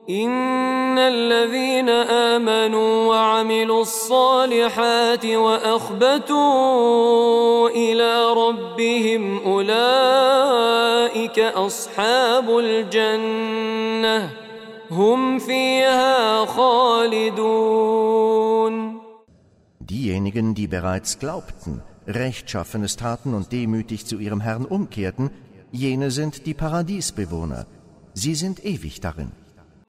إن الذين آمنوا وعملوا الصالحات وأخبتوا إلى ربهم أولئك أصحاب الجنة هم فيها خالدون. Diejenigen, die bereits glaubten, Rechtschaffenes taten und demütig zu ihrem Herrn umkehrten, jene sind die Paradiesbewohner. Sie sind ewig darin.